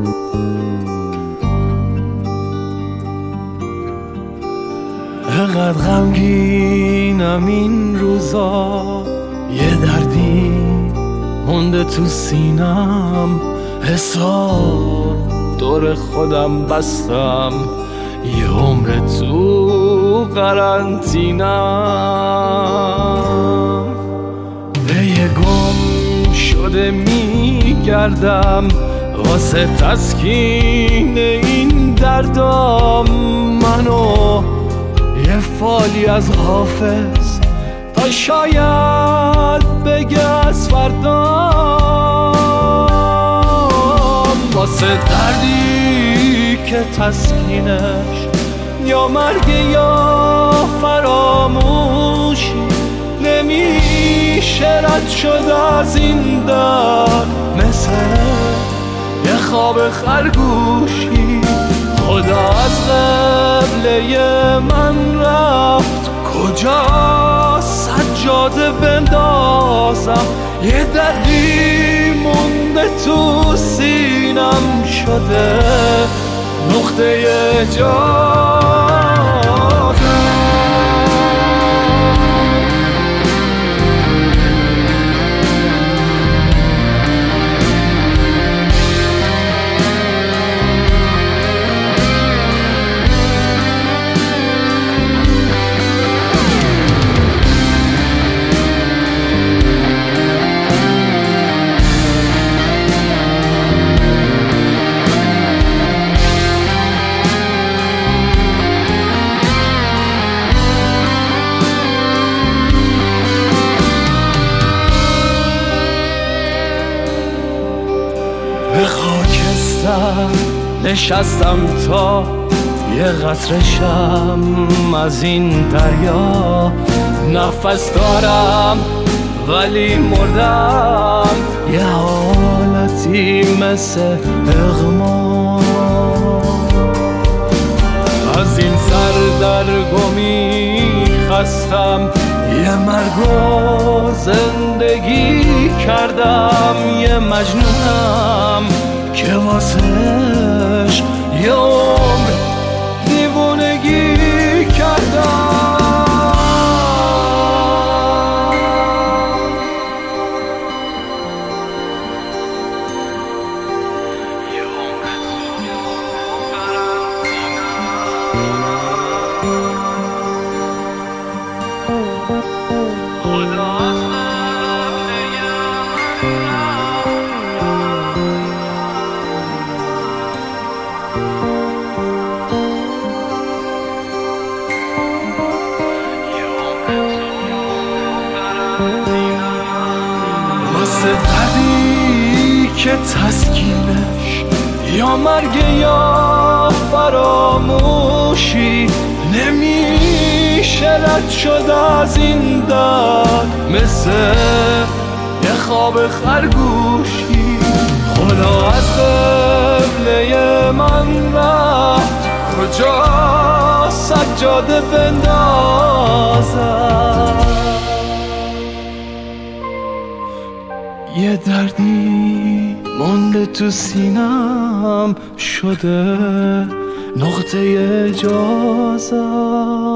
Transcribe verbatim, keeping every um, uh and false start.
اقدر غمگینم این روزا، یه دردی مونده تو سینم، حسار دور خودم بستم، یه عمر تو قرنطینم، به یه گم شده میگردم واسه تسکین این دردام، منو یه فالی از حافظ تا شاید بگه از فردام، واسه دردی که تسکینش یا مرگ یا فراموشی، نمیشه رد شد از این درد، مثل یه خواب خرگوشی. خدا از قبله من رفت، کجا سجاده بندازم، یه دردی مونده تو سینم، شده نقطه جاده. به خاکستر نشستم تا یه قطره شم از این دریا، نفس دارم ولی مردم، یه حالتی مثل اغما، از این سردرگمی خستم، یه مرگ و زندگی کردم، یه مجنونم که واسهش یه عمر دیوونگی کردم. واسه دردی که تسکینش یا مرگ یا فراموشی، نمیشه رد شد از این درد، مثل یه خواب خرگوشی. خدا از قبله من رفت، کجا سجاده بندازم، یه دردی مونده تو سینم، شده نقطه جازم.